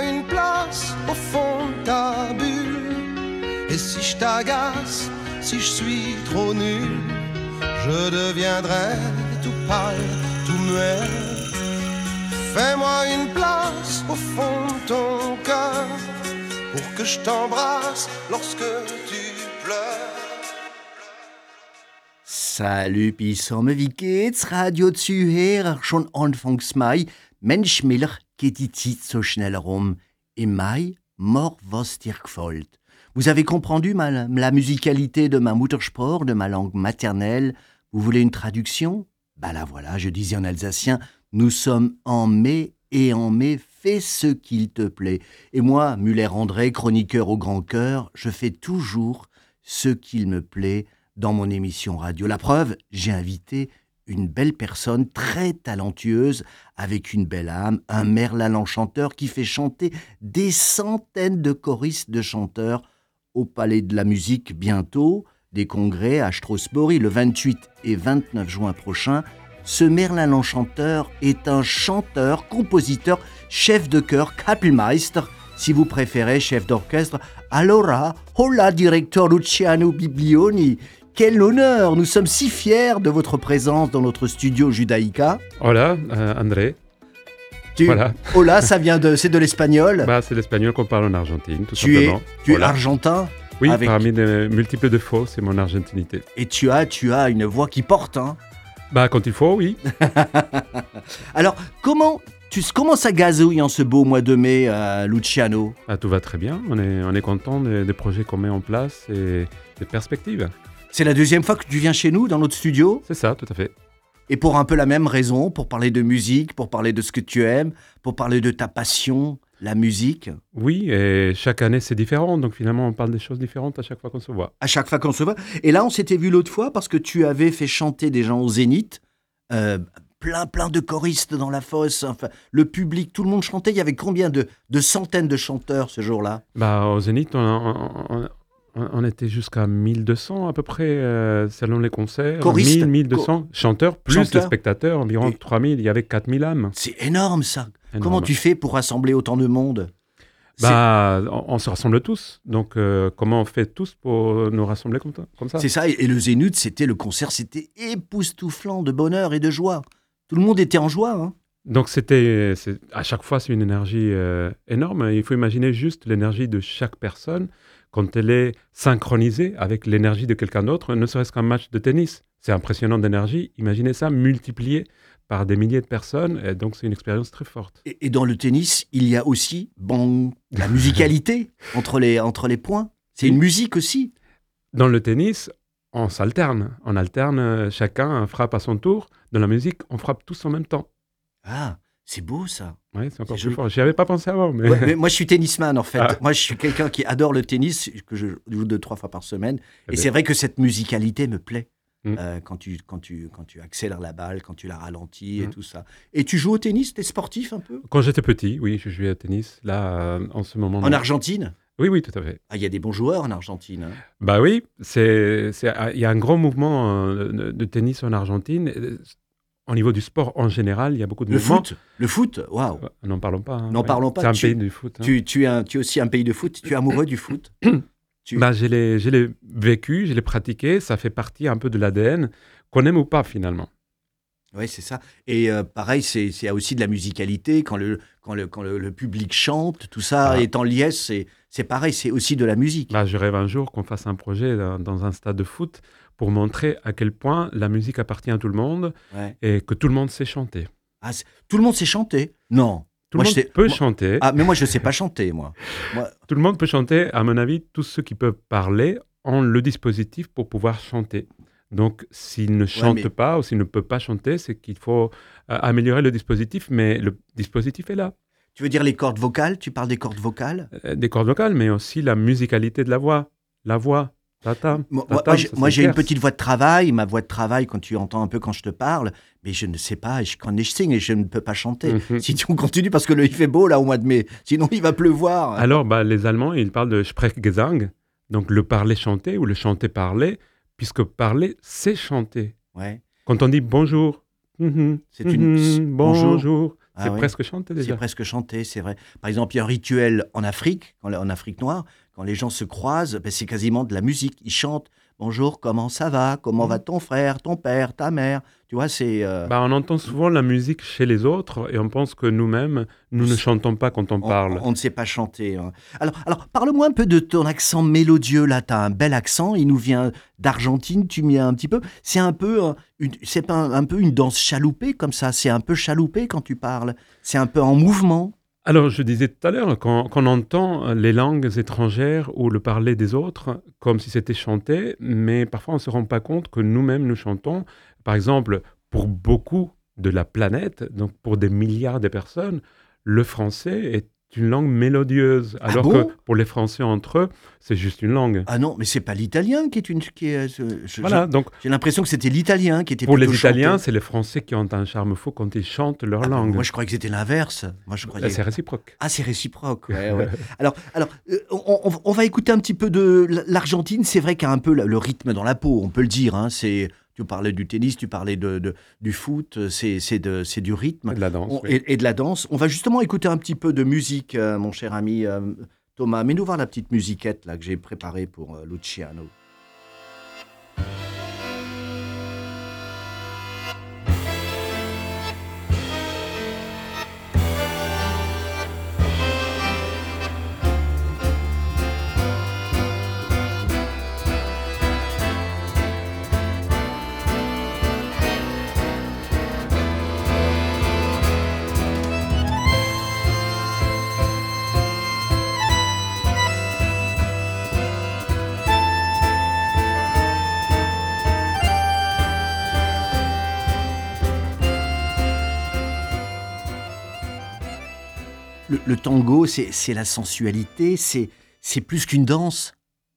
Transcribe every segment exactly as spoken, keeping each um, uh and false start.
Fais-moi une place au fond de ta bulle. Et si je t'agace, si je suis trop nul, je deviendrai tout pâle, tout muet. Fais-moi une place au fond de ton cœur pour que je t'embrasse lorsque tu pleures. Salut zusammen, wie geht's? Radio-Zuhörer, schon Anfangs Mai. Mensch, Miller, geht die Zeit so schnell rum. Im Mai, mort was dir gefällt. Vous avez comprendu ma, la musicalité de ma Muttersprache, de ma langue maternelle. Vous voulez une traduction? Bah la voilà, je disais en alsacien, nous sommes en mai, et en mai, fais ce qu'il te plaît. Et moi, Muller-André, chroniqueur au grand cœur, je fais toujours ce qu'il me plaît dans mon émission radio. La preuve, j'ai invité une belle personne très talentueuse, avec une belle âme, un Merlin l'Enchanteur qui fait chanter des centaines de choristes de chanteurs au Palais de la Musique bientôt, des congrès à Strasbourg le vingt-huit et vingt-neuf juin prochain. Ce Merlin l'Enchanteur est un chanteur, compositeur, chef de chœur, Kapellmeister, si vous préférez, chef d'orchestre. Allora, hola, directeur Luciano Biblioni. Quel honneur! Nous sommes si fiers de votre présence dans notre studio Judaïka. Hola, euh, André. Tu, voilà. Hola, ça vient de, c'est de l'espagnol. Bah, c'est l'espagnol qu'on parle en Argentine, tout tu simplement. Es, tu voilà. es argentin? Oui, avec... parmi les multiples défauts, c'est mon argentinité. Et tu as, tu as une voix qui porte, hein? Bah, quand il faut, oui. Alors, comment, tu, comment ça gazouille en ce beau mois de mai, euh, Luciano? Ah, tout va très bien. On est, on est content des, des projets qu'on met en place et des perspectives. C'est la deuxième fois que tu viens chez nous, dans notre studio? C'est ça, tout à fait. Et pour un peu la même raison, pour parler de musique, pour parler de ce que tu aimes, pour parler de ta passion, la musique. Oui, et chaque année c'est différent, donc finalement on parle des choses différentes à chaque fois qu'on se voit. À chaque fois qu'on se voit. Et là on s'était vu l'autre fois parce que tu avais fait chanter des gens au Zénith, euh, plein plein de choristes dans la fosse, enfin, le public, tout le monde chantait. Il y avait combien de, de centaines de chanteurs ce jour-là? Bah, au Zénith, on, on, on, on était jusqu'à mille deux cents à peu près, euh, selon les concerts. Choristes, mille, mille deux cents co- chanteurs, plus chanteurs. de spectateurs, environ Et... trois mille, il y avait quatre mille âmes. C'est énorme ça. Énorme. Comment tu fais pour rassembler autant de monde? Bah, on, on se rassemble tous. Donc, euh, comment on fait tous pour nous rassembler comme, comme ça? C'est ça. Et le Zénith, c'était le concert, c'était époustouflant de bonheur et de joie. Tout le monde était en joie. Hein. Donc, c'était, c'est, à chaque fois, c'est une énergie euh, énorme. Il faut imaginer juste l'énergie de chaque personne quand elle est synchronisée avec l'énergie de quelqu'un d'autre, ne serait-ce qu'un match de tennis. C'est impressionnant d'énergie. Imaginez ça multiplié par des milliers de personnes, et donc c'est une expérience très forte. Et, et dans le tennis, il y a aussi bon, la musicalité entre les, entre les points. C'est une musique aussi. Dans le tennis, on s'alterne. On alterne, chacun frappe à son tour. Dans la musique, on frappe tous en même temps. Ah, c'est beau ça. Oui, c'est encore C'est plus joli. fort. J'y avais pas pensé avant. Mais... Ouais, mais moi, je suis tennisman en fait. Ah. Moi, je suis quelqu'un qui adore le tennis, que je joue deux, trois fois par semaine. Eh et bien. c'est vrai que cette musicalité me plaît. Mm. Euh, quand, tu, quand, tu, quand tu accélères la balle, quand tu la ralentis et Mm. tout ça. Et tu joues au tennis? T'es sportif un peu? Quand j'étais petit, oui, je jouais au tennis. Là, euh, en ce moment... En non. Argentine? Oui, oui, tout à fait. Ah, il y a des bons joueurs en Argentine. Hein. Bah oui, c'est, c'est, il y a un grand mouvement euh, de, de tennis en Argentine. Euh, Au niveau du sport en général, il y a beaucoup de Le mouvements. foot? Le foot? Waouh! Ouais, n'en parlons pas. hein. N'en Ouais. parlons pas. C'est un Tu- pays du foot. hein. Tu, tu, es un- tu es aussi un pays de foot? Tu es amoureux du foot? tu... Bah, je l'ai, je l'ai vécu, je l'ai pratiqué. Ça fait partie un peu de l'A D N, qu'on aime ou pas finalement. Oui, c'est ça. Et euh, pareil, c'est c'est aussi de la musicalité. Quand le, quand le, quand le, le public chante, tout ça Ah. est en liesse, c'est c'est pareil, c'est aussi de la musique. Bah, je rêve un jour qu'on fasse un projet dans, dans un stade de foot pour montrer à quel point la musique appartient à tout le monde Ouais. et que tout le monde sait chanter. Ah, c'est- tout le monde sait chanter? Non. Tout Moi, le je monde sais- peut moi- chanter. Ah, mais moi, je ne sais pas chanter, moi. moi Tout le monde peut chanter, à mon avis, tous ceux qui peuvent parler ont le dispositif pour pouvoir chanter. Donc, s'il ne chante mais- pas ou s'il ne peut pas chanter, c'est qu'il faut euh, améliorer le dispositif, mais le dispositif est là. tu veux dire les cordes vocales? Tu parles des cordes vocales? Euh, des cordes vocales, mais aussi la musicalité de la voix. La voix, tata, Moi, tata, moi, j'ai- ça moi, j'ai une s'exerce. petite voix de travail. Ma voix de travail, quand tu entends un peu quand je te parle, mais je ne sais pas, je connais, je signe et je ne peux pas chanter. Mhm. Si tu continues, parce que le, il fait beau là au mois de mai, sinon il va pleuvoir. Alors, bah, les Allemands, ils parlent de Sprechgesang, donc le parler-chanter ou le chanter-parler, puisque parler, c'est chanter. Ouais. Quand on dit bonjour, mhm, C'est une- mhm, bonjour. bonjour, Ah c'est oui. presque chanté déjà. C'est presque chanté, c'est vrai. Par exemple, il y a un rituel en Afrique, quand- en Afrique noire, quand les gens se croisent, ben, c'est quasiment de la musique. Ils chantent «Bonjour, comment ça va? Comment va Mhm. ton frère, ton père, ta mère?» Tu vois, c'est... euh, Bah, on entend souvent la musique chez les autres et on pense que nous-mêmes, nous ne chantons pas quand on on, parle. on ne sait pas chanter, hein. Alors, alors parle-moi un peu de ton accent mélodieux, là. Tu as un bel accent, il nous vient d'Argentine, tu m'y as un petit peu. C'est un peu, euh, une, c'est pas un, un peu une danse chaloupée, comme ça. C'est un peu chaloupé quand tu parles. C'est un peu en mouvement. Alors, je disais tout à l'heure, quand, quand on entend les langues étrangères ou le parler des autres comme si c'était chanté, mais parfois on ne se rend pas compte que nous-mêmes nous chantons. Par exemple, pour beaucoup de la planète, donc pour des milliards de personnes, le français est une langue mélodieuse, Ah alors que bon? pour les Français entre eux, c'est juste une langue. Ah non, mais c'est pas l'italien qui est une... Qui est, euh, je- j'ai Voilà, donc j'ai l'impression que c'était l'italien qui était pour les plutôt Italiens, chanté. c'est les Français qui ont un charme fou quand ils chantent leur Ah ben, langue. moi, je croyais que c'était l'inverse. Moi, je Là, croyais... c'est réciproque. Ah, c'est réciproque, ouais, ouais. Alors, alors euh, on, on- on va écouter un petit peu de l- l'Argentine. C'est vrai qu'il y a un peu le le rythme dans la peau, on peut le dire, hein. C'est, tu parlais du tennis, tu parlais de, de- du foot, c'est, c'est, de, c'est du rythme Et de la danse, On- oui. et, et de la danse. On va justement écouter un petit peu de musique, euh, mon cher ami euh, Thomas. Mets-nous voir la petite musiquette là, que j'ai préparée pour euh, Luciano. Le, le tango, c'est, c'est la sensualité, c'est, c'est plus qu'une danse.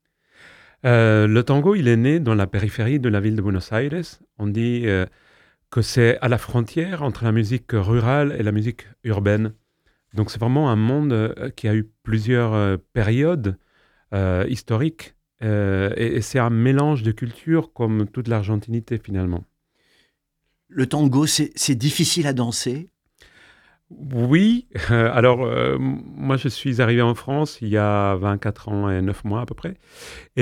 Euh, le tango, il est né dans la périphérie de la ville de Buenos Aires. On dit euh, que c'est à la frontière entre la musique rurale et la musique urbaine. Donc c'est vraiment un monde euh, qui a eu plusieurs euh, périodes euh, historiques. Euh, et, et c'est un mélange de cultures comme toute l'Argentinité finalement. Le tango, c'est, c'est difficile à danser. Oui, euh, alors euh, m- moi je suis arrivé en France il y a vingt-quatre ans et neuf mois à peu près. Et,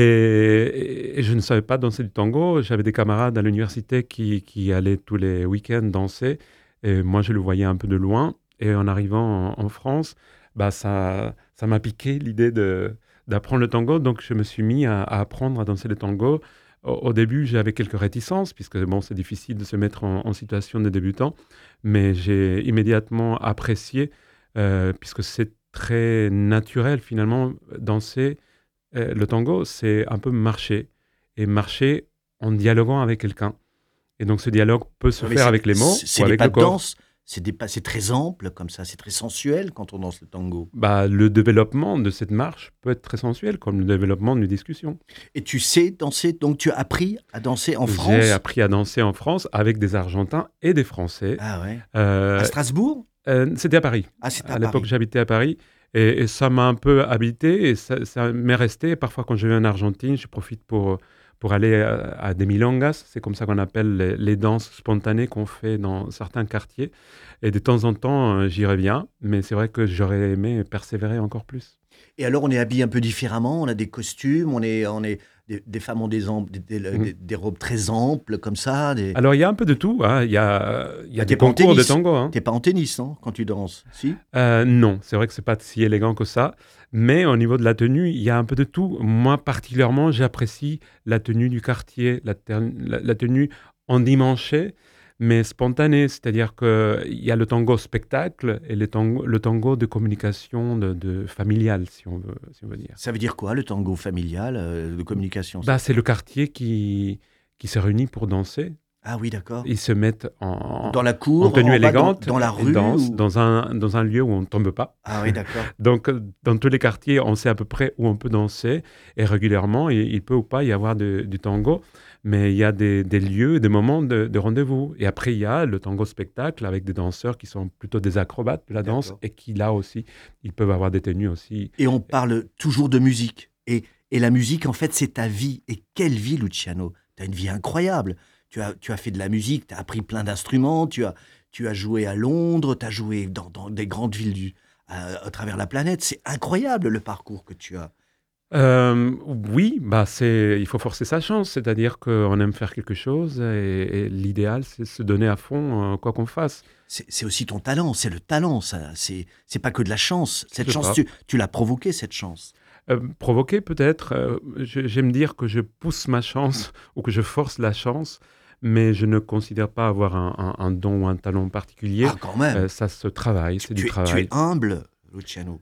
et- et je ne savais pas danser du tango. J'avais des camarades à l'université qui, qui allaient tous les week-ends danser. Et moi, je le voyais un peu de loin. Et en arrivant en, en France, bah, ça, ça m'a piqué l'idée de, d'apprendre le tango. Donc, je me suis mis à, à apprendre à danser le tango. Au, au début, j'avais quelques réticences, puisque bon, c'est difficile de se mettre en, en situation de débutant. Mais j'ai immédiatement apprécié, euh, puisque c'est très naturel finalement, danser euh, le tango, c'est un peu marcher. Et marcher en dialoguant avec quelqu'un. Et donc, ce dialogue peut se Ouais, mais faire c'est, avec les mots c'est, c'est ou des avec pas le de corps. danse, c'est, des pas, c'est très ample comme ça, c'est très sensuel quand on danse le tango. Bah, le développement de cette marche peut être très sensuel, comme le développement d'une discussion. Et tu sais danser, donc tu as appris à danser en J'ai France? appris à danser en France avec des Argentins et des Français. Ah ouais. Euh, À Strasbourg? euh, C'était à Paris. Ah, c'est à À l'époque, Paris. j'habitais à Paris. Et, et ça m'a un peu habité et ça, ça m'est resté. Parfois, quand je vais en Argentine, je profite pour, pour aller à, à des milongas. C'est comme ça qu'on appelle les, les danses spontanées qu'on fait dans certains quartiers. Et de temps en temps, euh, j'y reviens. Mais c'est vrai que j'aurais aimé persévérer encore plus. Et alors, on est habillé un peu différemment, on a des costumes, on est, on est, des, des femmes ont des, am- des, des- Mhm. des- des robes très amples, comme ça. Des... Alors, il y a un peu de tout, hein. Il y a, il y a Ah, des t'es pas en concours de tennis. tango, hein. T'es pas en tennis, non, quand tu danses, si? Euh, non, c'est vrai que c'est pas si élégant que ça. Mais au niveau de la tenue, il y a un peu de tout. Moi, particulièrement, j'apprécie la tenue du quartier, la, ter- la- la tenue endimanchée, mais spontanée. C'est-à-dire qu'il y a le tango spectacle et le tango, le tango de communication de, de familiale, si on veut, si on veut dire. Ça veut dire quoi, le tango familial, euh, de communication? ça Bah, c'est le quartier qui, qui se réunit pour danser. Ah oui, d'accord. Ils se mettent en, Dans la cour, en tenue en bas, élégante, dans, dans la ils rue dansent ou- dans, un, dans un lieu où on ne tombe pas. Ah oui, d'accord. Donc, euh, dans tous les quartiers, on sait à peu près où on peut danser. Et régulièrement, il, il peut ou pas y avoir de- du tango. Mais il y a des, des lieux, des moments de, de rendez-vous. Et après, il y a le tango spectacle avec des danseurs qui sont plutôt des acrobates de la danse. D'accord. Et qui, là aussi, ils peuvent avoir des tenues aussi. Et on parle toujours de musique. Et, et la musique, en fait, c'est ta vie. Et quelle vie, Luciano! Tu as une vie incroyable. Tu as, tu as fait de la musique, tu as appris plein d'instruments, tu as, tu as joué à Londres, tu as joué dans, dans des grandes villes du, à, à travers la planète. C'est incroyable le parcours que tu as. Euh, oui, bah c'est, il faut forcer sa chance, c'est-à-dire qu'on aime faire quelque chose et, et l'idéal, c'est se donner à fond, euh, quoi qu'on fasse. C'est, c'est aussi ton talent, c'est le talent, ça. C'est, c'est pas que de la chance. Cette Je chance, crois. tu, tu l'as provoquée, cette chance. Euh, provoquer peut-être, euh, je- j'aime dire que je pousse ma chance ou que je force la chance, mais je ne considère pas avoir un, un- un don ou un talent particulier. Ah, quand même. Euh, ça se travaille, Tu, c'est du tu es, tu travail. es humble, Luciano.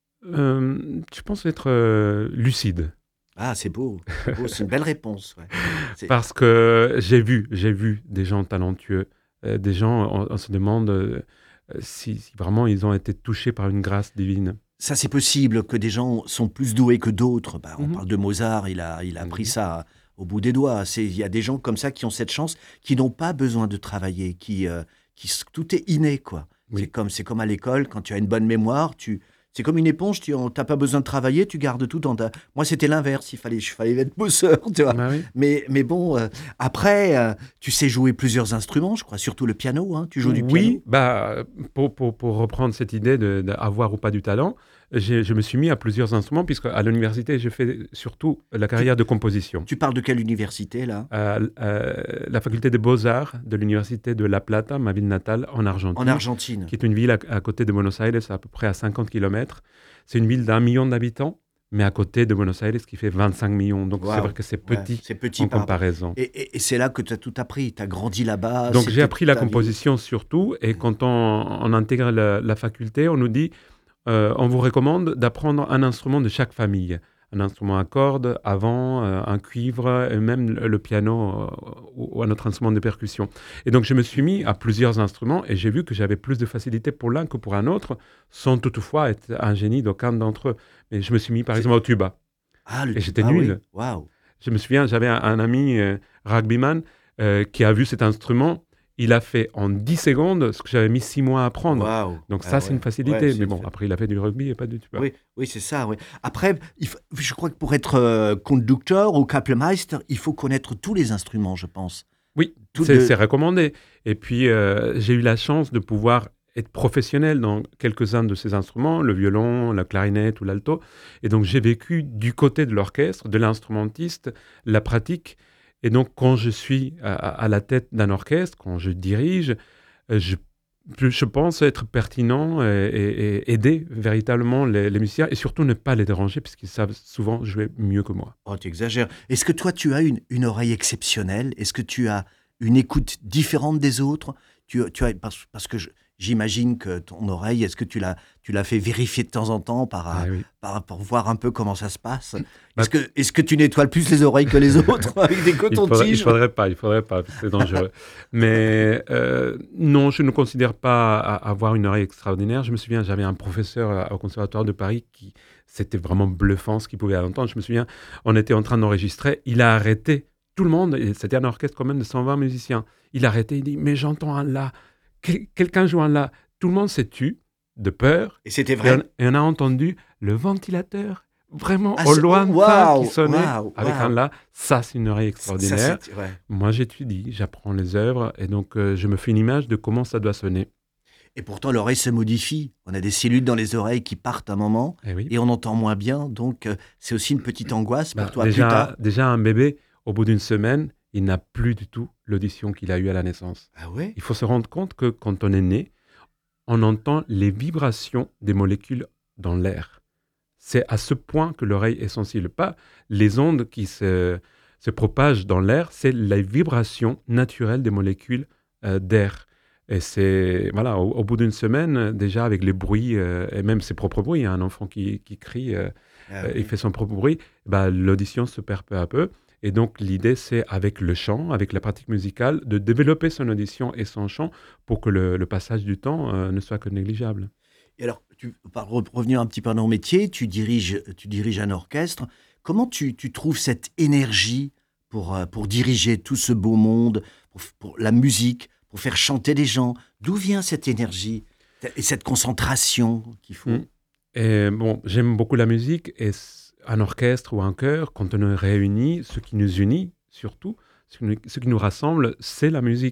Euh, je pense être euh, lucide. Ah, c'est beau. C'est beau, c'est une belle réponse. Ouais. C'est- Parce que j'ai vu, j'ai vu des gens talentueux, euh, des gens, on, on se demande euh, si, si vraiment ils ont été touchés par une grâce divine. Ça, c'est possible que des gens sont plus doués que d'autres. Bah, on Mhm. parle de Mozart, il a, il a pris Mhm. ça au bout des doigts. C'est, il y a des gens comme ça qui ont cette chance, qui n'ont pas besoin de travailler, qui, euh, qui s- tout est inné, quoi. Oui. C'est comme, c'est comme à l'école, quand tu as une bonne mémoire, tu, c'est comme une éponge, tu n'as pas besoin de travailler, tu gardes tout dans ta... Moi, c'était l'inverse, il fallait, il fallait être bosseur, tu vois. Ah oui. Mais, mais bon, euh, après, euh, tu sais jouer plusieurs instruments, je crois, surtout le piano, hein. Tu joues du Oui, piano. bah, pour, pour, pour reprendre cette idée de- d'avoir ou pas du talent, j'ai- je me suis mis à plusieurs instruments, puisque à l'université, j'ai fait surtout la carrière de composition. Tu parles de quelle université, là? À, à la faculté des beaux-arts de l'université de La Plata, ma ville natale, en Argentine. En Argentine. Qui est une ville à, à côté de Buenos Aires, à peu près à cinquante kilomètres. C'est une ville d'un million d'habitants, mais à côté de Buenos Aires, qui fait vingt-cinq millions. Donc c'est Waouh. vrai que c'est Ouais, petit c'est petit en par- comparaison. Et, et- et c'est là que tu as tout appris. Tu as grandi là-bas. Donc c'était j'ai appris la ta vie. composition surtout, et quand on, on intègre la, la faculté, on nous dit, euh, on vous recommande d'apprendre un instrument de chaque famille. Un instrument à cordes, à vent, euh, un cuivre, et même le, le piano euh, ou, ou un autre instrument de percussion. Et donc je me suis mis à plusieurs instruments, et j'ai vu que j'avais plus de facilité pour l'un que pour un autre, sans toutefois être un génie d'aucun d'entre eux. Mais je me suis mis par C'est- exemple au tuba. Ah, le Et j'étais tuba, oui. nul. Waouh. Je me souviens, j'avais un, un ami euh, rugbyman euh, qui a vu cet instrument. Il a fait en dix secondes ce que j'avais mis six mois à apprendre. Waouh. Donc Ah ça, c'est ouais. une facilité. Ouais, c'est Mais une bon, fa- après, il a fait du rugby et pas du tuba. Oui, oui, c'est ça. Oui. Après, il faut- je crois que pour être euh, conducteur ou Kapellmeister, il faut connaître tous les instruments, je pense. Oui, Tout c'est de- c'est recommandé. Et puis, euh, j'ai eu la chance de pouvoir être professionnel dans quelques-uns de ces instruments, le violon, la clarinette ou l'alto. Et donc, j'ai vécu du côté de l'orchestre, de l'instrumentiste, la pratique. Et donc, quand je suis à, à la tête d'un orchestre, quand je dirige, euh, je, je- je pense être pertinent et, et- et aider véritablement les, les musiciens et surtout ne pas les déranger puisqu'ils savent souvent jouer mieux que moi. Oh, tu exagères. Est-ce que toi, tu as une, une oreille exceptionnelle? Est-ce que tu as une écoute différente des autres? tu, tu as, parce, parce que je- j'imagine que ton oreille, est-ce que tu l'as, tu l'as fait vérifier de temps en temps par, Ah oui. par, pour voir un peu comment ça se passe? Bah, Est-ce que, est-ce que tu nettoies plus les oreilles que les autres avec des Il faudrait, il cotons-tiges? faudrait pas, il faudrait pas, c'est dangereux. Mais euh, non, je ne considère pas a- avoir une oreille extraordinaire. Je me souviens, j'avais un professeur euh, au Conservatoire de Paris qui, c'était vraiment bluffant ce qu'il pouvait entendre. Je me souviens, on était en train d'enregistrer, il a arrêté tout le monde, et c'était un orchestre quand même de cent vingt musiciens. Il a arrêté, il dit, mais j'entends un la, Quel- quelqu'un joue un la. Tout le monde s'est tu de peur, Et c'était et vrai? on, et on a entendu le ventilateur vraiment Ah, au c'est- lointain waouh, qui sonnait waouh, avec waouh. un la. Ça, c'est une oreille Ça, extraordinaire. c'est- ouais. Moi, j'étudie, j'apprends les œuvres et donc euh, je me fais une image de comment ça doit sonner. Et pourtant, l'oreille se modifie. On a des cellules dans les oreilles qui partent un moment Eh oui. et on entend moins bien. Donc, euh, c'est aussi une petite angoisse pour Bah, toi plus déjà, tard. déjà, un bébé, au bout d'une semaine, il n'a plus du tout l'audition qu'il a eue à la naissance. Ah ouais? Il faut se rendre compte que quand on est né, on entend les vibrations des molécules dans l'air. C'est à ce point que l'oreille est sensible. Pas les ondes qui se, se propagent dans l'air, c'est les vibrations naturelles des molécules euh, d'air. Et c'est, voilà, au, au bout d'une semaine, euh, déjà avec les bruits, euh, et même ses propres bruits, hein, un enfant qui, qui crie, euh, Ah euh, oui. il fait son propre bruit, bah, l'audition se perd peu à peu. Et donc, l'idée, c'est avec le chant, avec la pratique musicale, de développer son audition et son chant pour que le, le passage du temps euh, ne soit que négligeable. Et alors, tu, par re- revenir un petit peu à ton métier, tu diriges, tu diriges un orchestre. Comment tu, tu trouves cette énergie pour, euh, pour diriger tout ce beau monde, pour, f- pour la musique, pour faire chanter les gens? D'où vient cette énergie et cette concentration qu'il faut? Mm. Et bon, j'aime beaucoup la musique et s- un orchestre ou un chœur, quand on est réunis, ce qui nous unit surtout, ce qui nous, ce qui nous rassemble, c'est la musique.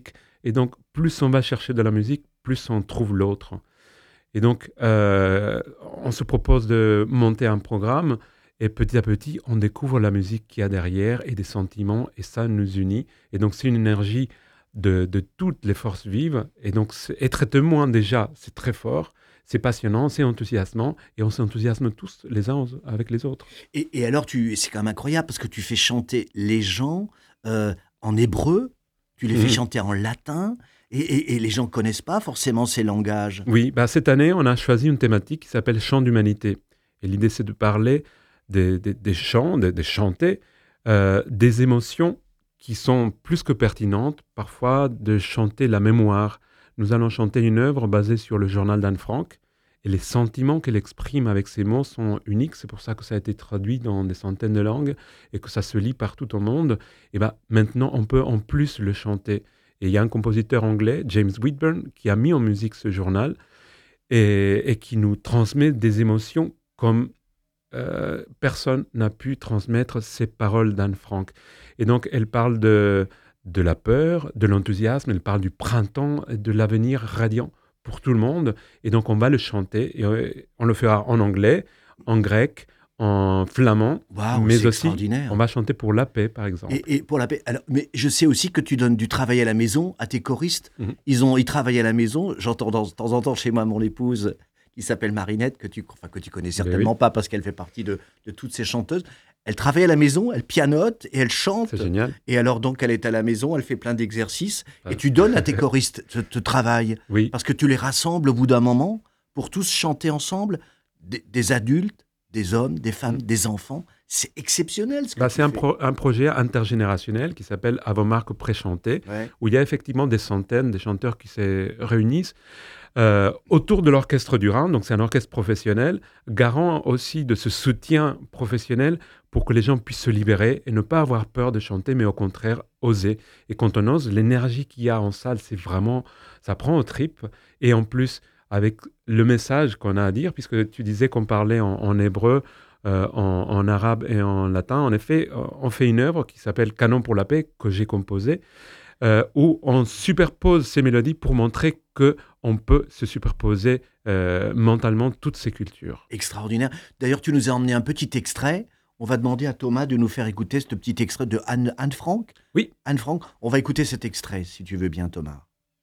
Et donc, plus on va chercher de la musique, plus on trouve l'autre. Et donc, euh, on se propose de monter un programme et petit à petit, on découvre la musique qu'il y a derrière et des sentiments et ça nous unit. Et donc, c'est une énergie de, de toutes les forces vives. Et donc, c'est, être témoin déjà, c'est très fort. C'est passionnant, c'est enthousiasmant et on s'enthousiasme tous les uns avec les autres. Et, et alors, tu, c'est quand même incroyable parce que tu fais chanter les gens euh, en hébreu, tu les mmh. fais chanter en latin et, et, et les gens ne connaissent pas forcément ces langages. Oui, bah cette année, on a choisi une thématique qui s'appelle Chant d'humanité. Et l'idée, c'est de parler des, des, des chants, des, des chanter, euh, des émotions qui sont plus que pertinentes, parfois de chanter la mémoire. Nous allons chanter une œuvre basée sur le journal d'Anne Frank et les sentiments qu'elle exprime avec ses mots sont uniques. C'est pour ça que ça a été traduit dans des centaines de langues et que ça se lit partout au monde. Et ben, maintenant, on peut en plus le chanter. Et il y a un compositeur anglais, James Whitburn, qui a mis en musique ce journal et, et qui nous transmet des émotions comme euh, personne n'a pu transmettre ces paroles d'Anne Frank. Et donc, elle parle de... de la peur, de l'enthousiasme, elle parle du printemps et de l'avenir radiant pour tout le monde. Et donc, on va le chanter et on le fera en anglais, en grec, en flamand, wow, mais aussi on va chanter pour la paix, par exemple. Et, et pour la paix. Alors, mais je sais aussi que tu donnes du travail à la maison à tes choristes. Mm-hmm. Ils, ont, ils travaillent à la maison. J'entends de temps en temps chez moi mon épouse qui s'appelle Marinette, que tu, enfin, que tu connais certainement oui. pas parce qu'elle fait partie de, de toutes ces chanteuses. Elle travaille à la maison, elle pianote et elle chante. C'est génial. Et alors, donc, elle est à la maison, elle fait plein d'exercices. Ah. Et tu donnes à tes choristes ce, ce travail. Oui. Parce que tu les rassembles au bout d'un moment pour tous chanter ensemble. Des, des adultes, des hommes, des femmes, mmh. des enfants. C'est exceptionnel ce que bah, tu c'est fais. un, pro, un projet intergénérationnel qui s'appelle À vos marques préchantées, ouais. où il y a effectivement des centaines de chanteurs qui se réunissent. Euh, autour de l'Orchestre du Rhin, donc c'est un orchestre professionnel, garant aussi de ce soutien professionnel pour que les gens puissent se libérer et ne pas avoir peur de chanter, mais au contraire, oser. Et quand on ose, l'énergie qu'il y a en salle, c'est vraiment, ça prend aux tripes. Et en plus, avec le message qu'on a à dire, puisque tu disais qu'on parlait en, en hébreu, euh, en, en arabe et en latin, en effet, on fait une œuvre qui s'appelle Canon pour la paix, que j'ai composée, Euh, où on superpose ces mélodies pour montrer qu'on peut se superposer euh, mentalement toutes ces cultures. Extraordinaire. D'ailleurs, tu nous as emmené un petit extrait. On va demander à Thomas de nous faire écouter ce petit extrait de Anne, Anne Frank. Oui. Anne Frank, on va écouter cet extrait, si tu veux bien, Thomas.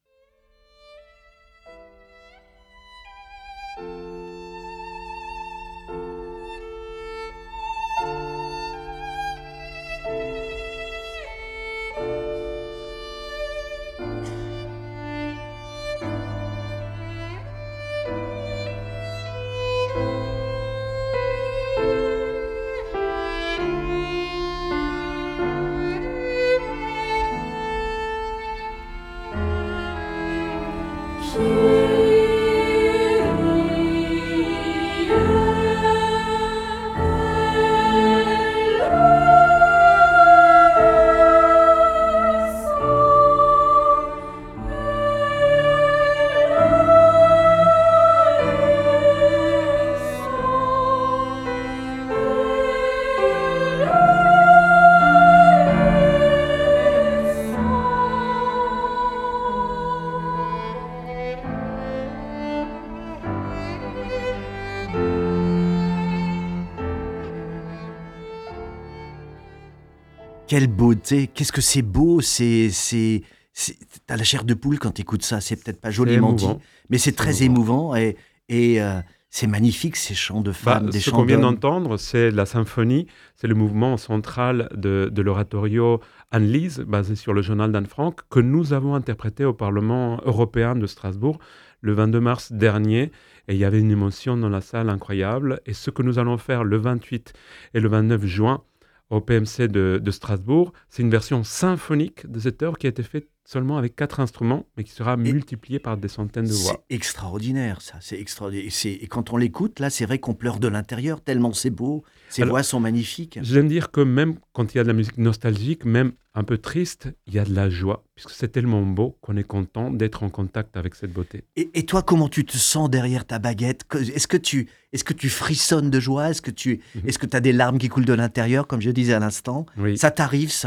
Quelle beauté, qu'est-ce que c'est beau, c'est, c'est, c'est, t'as la chair de poule quand t'écoutes ça, c'est peut-être pas joliment dit, mais c'est, c'est très émouvant, émouvant et, et euh, c'est magnifique ces chants de femmes, bah, des ce chants qu'on vient d'hommes. d'entendre, c'est la symphonie, c'est le mouvement central de, de l'oratorio Anne-Lise, basé sur le journal d'Anne Frank, que nous avons interprété au Parlement européen de Strasbourg le vingt-deux mars dernier, et il y avait une émotion dans la salle incroyable, et ce que nous allons faire le vingt-huit et le vingt-neuf juin, au P M C de, de Strasbourg, c'est une version symphonique de cette œuvre qui a été faite seulement avec quatre instruments, mais qui sera et multipliée par des centaines de voix. C'est extraordinaire, ça. C'est extraordinaire. Et, c'est, et quand on l'écoute, là, c'est vrai qu'on pleure de l'intérieur, tellement c'est beau. Ces Alors, voix sont magnifiques. J'aime dire que même quand il y a de la musique nostalgique, même un peu triste, il y a de la joie, puisque c'est tellement beau qu'on est content d'être en contact avec cette beauté. Et, et toi, comment tu te sens derrière ta baguette ? Est-ce que tu, est-ce que tu frissonnes de joie ? Est-ce que tu, mm-hmm. est-ce que tu as des larmes qui coulent de l'intérieur, comme je disais à l'instant ? Oui. Ça t'arrive, ça ?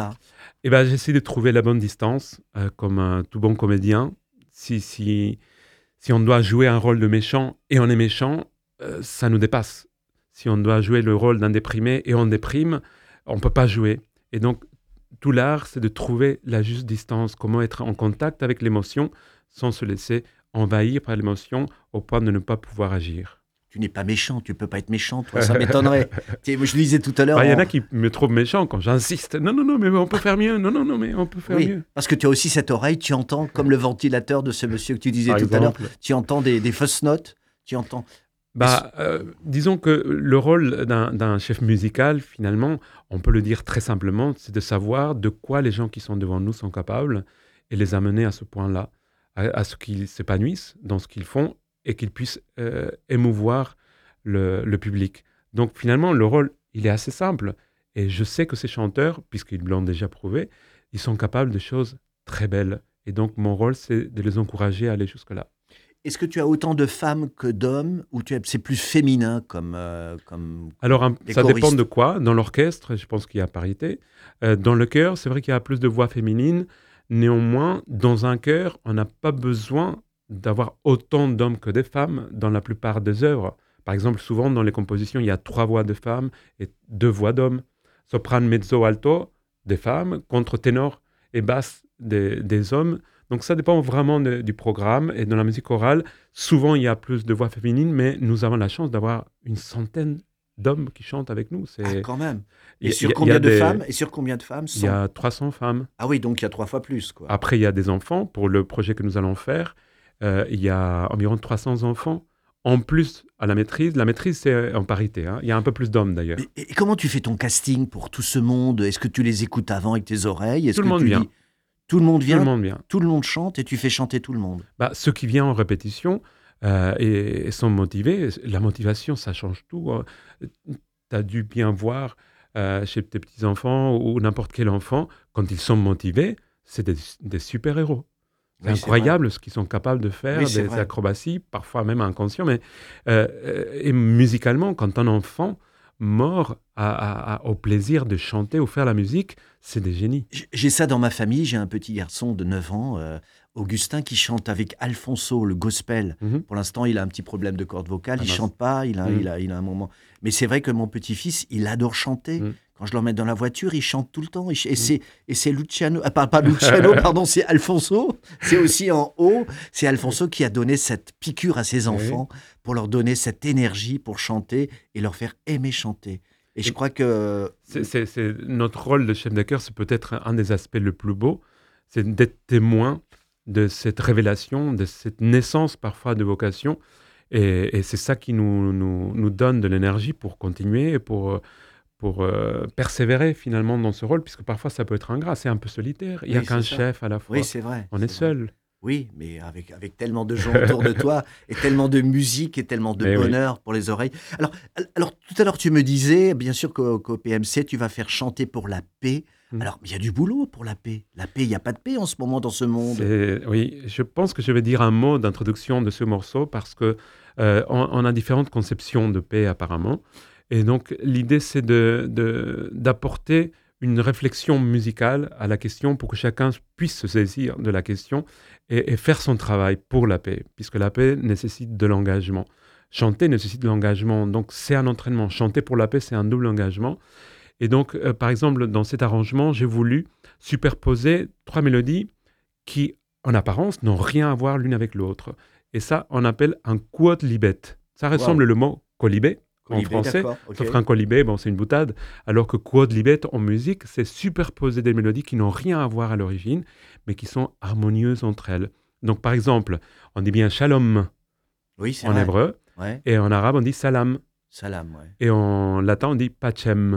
Eh ben, j'essaie de trouver la bonne distance, euh, comme un tout bon comédien. Si, si, si on doit jouer un rôle de méchant et on est méchant, euh, ça nous dépasse. Si on doit jouer le rôle d'un déprimé et on déprime, on ne peut pas jouer. Et donc, tout l'art, c'est de trouver la juste distance, comment être en contact avec l'émotion sans se laisser envahir par l'émotion au point de ne pas pouvoir agir. Tu n'es pas méchant, tu peux pas être méchant, toi, ça m'étonnerait. Tu sais, je disais tout à l'heure... Il bah, y en on... a qui me trouvent méchant quand j'insiste. Non, non, non, mais on peut faire mieux. Non, non, non, mais on peut faire oui, mieux. Parce que tu as aussi cette oreille, tu entends, comme le ventilateur de ce monsieur que tu disais Par tout exemple. à l'heure, tu entends des, des fausses notes, tu entends... Bah, euh, disons que le rôle d'un, d'un chef musical, finalement, on peut le dire très simplement, c'est de savoir de quoi les gens qui sont devant nous sont capables et les amener à ce point-là, à, à ce qu'ils s'épanouissent dans ce qu'ils font et qu'ils puissent euh, émouvoir le, le public. Donc finalement, le rôle, il est assez simple. Et je sais que ces chanteurs, puisqu'ils l'ont déjà prouvé, ils sont capables de choses très belles. Et donc mon rôle, c'est de les encourager à aller jusque-là. Est-ce que tu as autant de femmes que d'hommes ou tu as, c'est plus féminin comme, euh, comme Alors, un, ça choristes. dépend de quoi. Dans l'orchestre, je pense qu'il y a parité. Euh, dans le chœur, c'est vrai qu'il y a plus de voix féminines. Néanmoins, dans un chœur, on n'a pas besoin d'avoir autant d'hommes que de femmes dans la plupart des œuvres. Par exemple, souvent dans les compositions, il y a trois voix de femmes et deux voix d'hommes. Soprano, mezzo, alto, des femmes, contre ténor et basse des, des hommes. Donc ça dépend vraiment de, du programme. Et dans la musique chorale, souvent il y a plus de voix féminines, mais nous avons la chance d'avoir une centaine d'hommes qui chantent avec nous. C'est... Ah, quand même. Et Il y a- sur il y a combien de des- femmes Et sur combien de femmes Il y sont... a trois cents femmes. Ah oui, donc il y a trois fois plus, quoi. Après, il y a des enfants. Pour le projet que nous allons faire, euh, il y a environ trois cents enfants. En plus, à la maîtrise, la maîtrise, c'est en parité. Hein. Il y a un peu plus d'hommes, d'ailleurs. Et, et comment tu fais ton casting pour tout ce monde? Est-ce que tu les écoutes avant avec tes oreilles? Est-ce Tout le que monde tu vient. dis- Tout le monde Tout vient, le monde vient. tout le monde chante et tu fais chanter tout le monde. Bah, ceux qui viennent en répétition euh, et, et sont motivés, la motivation, ça change tout. Tu as dû bien voir euh, chez tes petits-enfants ou n'importe quel enfant, quand ils sont motivés, c'est des, des super-héros. C'est Oui, c'est incroyable ce qu'ils sont capables de faire, Oui, c'est des vrai. acrobaties, parfois même inconscients. Mais, euh, euh, et musicalement, quand un enfant mord à- à- à- au plaisir de chanter ou faire la musique, c'est des génies. J- J'ai ça dans ma famille, j'ai un petit garçon de neuf ans, euh, Augustin, qui chante avec Alfonso, le gospel. Mhm. Pour l'instant, il a un petit problème de corde vocale, Ah il mince. chante pas, il a, Mhm. il, a, il a un moment. Mais c'est vrai que mon petit-fils, il adore chanter. Mhm. Quand je l'emmène dans la voiture, il chante tout le temps. Et, ch- et c'est, et c'est Luciano, ah, pas, pas Luciano, pardon, c'est Alfonso. C'est aussi en haut. C'est Alfonso qui a donné cette piqûre à ses Oui. enfants pour leur donner cette énergie pour chanter et leur faire aimer chanter. Et je Et- crois que C'est, c'est- c'est- notre rôle de chef de chœur, c'est peut-être un des aspects le plus beaux, c'est d'être témoin de cette révélation, de cette naissance parfois de vocation. Et, et c'est ça qui nous, nous, nous donne de l'énergie pour continuer et pour, pour euh, persévérer finalement dans ce rôle, puisque parfois ça peut être ingrat, c'est un peu solitaire. Il n'y a Oui, qu'un c'est ça. chef à la fois. oui, c'est vrai. On c'est est vrai. seul. Oui, mais avec, avec tellement de gens autour de toi, et tellement de musique, et tellement de Eh oui. bonheur pour les oreilles. Alors, al- alors, tout à l'heure, tu me disais, bien sûr qu'au, qu'au P M C, tu vas faire chanter pour la paix. Mm. Alors, il y a du boulot pour la paix. La paix, il n'y a pas de paix en ce moment dans ce monde. C'est- oui, je pense que je vais dire un mot d'introduction de ce morceau parce que euh, on, on a différentes conceptions de paix apparemment. Et donc l'idée c'est de, de- d'apporter une réflexion musicale à la question pour que chacun puisse se saisir de la question et, et faire son travail pour la paix, puisque la paix nécessite de l'engagement. Chanter nécessite de l'engagement, donc c'est un entraînement. Chanter pour la paix, c'est un double engagement. Et donc, euh, par exemple, dans cet arrangement, j'ai voulu superposer trois mélodies qui, en apparence, n'ont rien à voir l'une avec l'autre. Et ça, on appelle un quodlibet. Ça ressemble le mot colibé en Colibé, français, d'accord, ok. sauf qu'un colibé, bon, c'est une boutade, alors que quodlibet en musique, c'est superposer des mélodies qui n'ont rien à voir à l'origine, mais qui sont harmonieuses entre elles. Donc, par exemple, on dit bien shalom Oui, c'est en vrai. hébreu, Ouais. et en arabe, on dit salam. Salam, ouais. Et en latin, on dit pachem.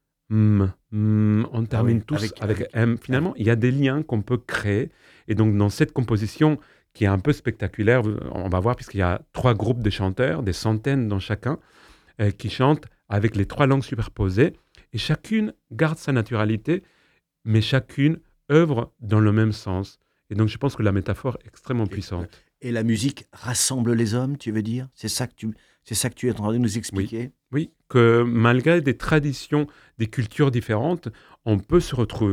Mm, mm, on termine oui, tous avec- avec, avec- M. Finalement, il y a des liens qu'on peut créer. Et donc, dans cette composition qui est un peu spectaculaire, on va voir, puisqu'il y a trois groupes de chanteurs, des centaines dans chacun, euh, qui chantent avec les trois langues superposées. Et chacune garde sa naturalité, mais chacune œuvre dans le même sens. Et donc, je pense que la métaphore est extrêmement puissante. Et la musique rassemble les hommes, tu veux dire? C'est ça que tu, c'est ça que tu es en train de nous expliquer? Oui, que malgré des traditions, des cultures différentes, on peut se retrouver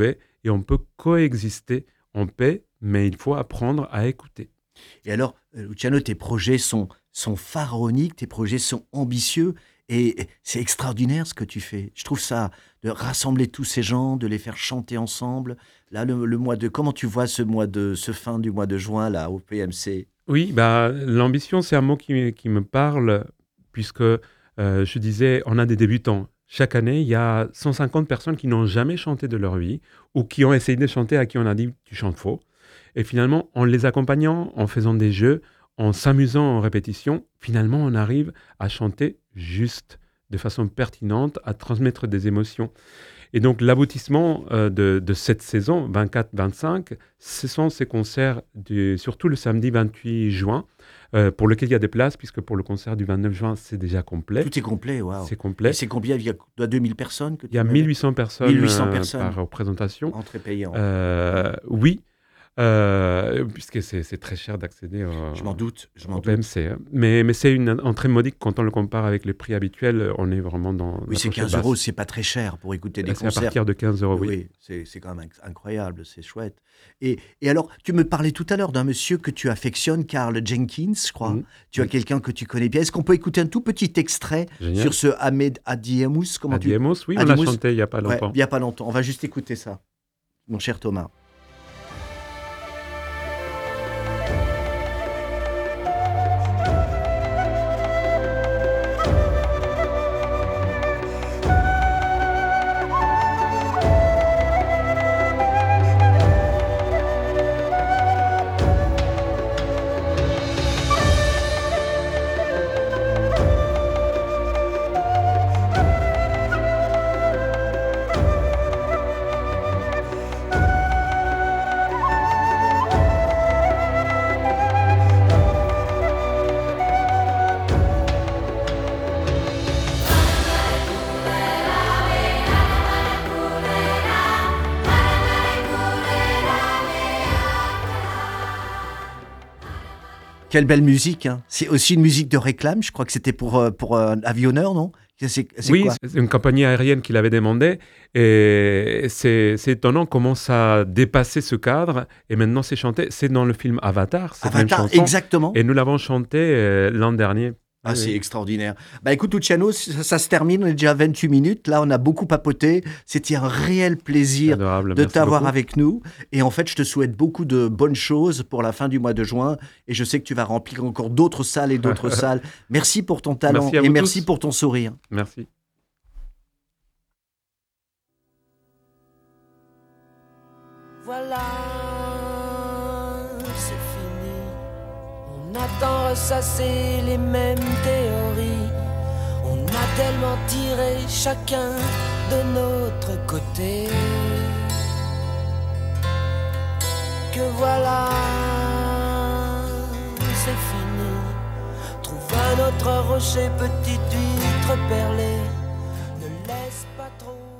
et on peut coexister en paix, mais il faut apprendre à écouter. Et alors, euh, Luciano, tes projets sont, sont pharaoniques, tes projets sont ambitieux, et c'est extraordinaire ce que tu fais. Je trouve ça, de rassembler tous ces gens, de les faire chanter ensemble. Là, le, le mois de, comment tu vois ce mois de, ce fin du mois de juin là au P M C? Oui, bah, l'ambition, c'est un mot qui, qui me parle, puisque euh, je disais, on a des débutants. Chaque année, il y a cent cinquante personnes qui n'ont jamais chanté de leur vie, ou qui ont essayé de chanter, à qui on a dit « tu chantes faux ». Et finalement, en les accompagnant, en faisant des jeux, en s'amusant en répétition, finalement, on arrive à chanter juste, de façon pertinente, à transmettre des émotions. Et donc, l'aboutissement euh, de, de cette saison, vingt-quatre vingt-cinq, ce sont ces concerts, du, surtout le samedi vingt-huit juin, euh, pour lequel il y a des places, puisque pour le concert du vingt-neuf juin, c'est déjà complet. Tout est complet, waouh. C'est complet. Et c'est combien? Il y a deux mille personnes que tu Il y a mille huit cents personnes, mille huit cents euh, personnes. par représentation. Entrée payante. Euh, oui. Euh, puisque c'est, c'est très cher d'accéder au, Je m'en doute, je m'en au doute. P M C. hein. Mais, mais c'est une entrée modique quand on le compare avec les prix habituels. On est vraiment dans. Oui, la c'est fourchette quinze basse. euros, c'est pas très cher pour écouter des C'est à concerts. partir de quinze euros, oui. Oui, c'est, c'est quand même inc- incroyable, c'est chouette. Et, et alors, tu me parlais tout à l'heure d'un monsieur que tu affectionnes, Carl Jenkins, je crois. Mhm. Tu as Oui. quelqu'un que tu connais bien. Est-ce qu'on peut écouter un tout petit extrait Génial. sur ce Ahmed Adiemus? Comment tu... Adiemos, oui, on Adiemos. l'a chanté il n'y a pas Ouais, longtemps. il n'y a pas longtemps. On va juste écouter ça, mon cher Thomas. Quelle belle musique, hein. C'est aussi une musique de réclame. Je crois que c'était pour, euh, pour euh, un avionneur, non? C'est, c'est Oui, quoi? c'est une compagnie aérienne qui l'avait demandé. Et c'est, c'est étonnant comment ça a dépassé ce cadre. Et maintenant, c'est chanté. C'est dans le film Avatar, cette Avatar, même chanson. exactement. Et nous l'avons chanté euh, l'an dernier. Ah, Oui, c'est oui. extraordinaire. Bah écoute, Luciano, ça, ça se termine, on est déjà à vingt-huit minutes. Là, on a beaucoup papoté. C'était un réel plaisir Adorable, de merci t'avoir beaucoup. avec nous. Et en fait, je te souhaite beaucoup de bonnes choses pour la fin du mois de juin. Et je sais que tu vas remplir encore d'autres salles et d'autres salles. Merci pour ton talent Merci à et vous merci tous. pour ton sourire. Merci. Voilà, c'est fini. On a tant ressassé les mêmes théories. On a tellement tiré chacun de notre côté que voilà, c'est fini. Trouve un autre rocher, petite huître perlée. Ne laisse pas trop.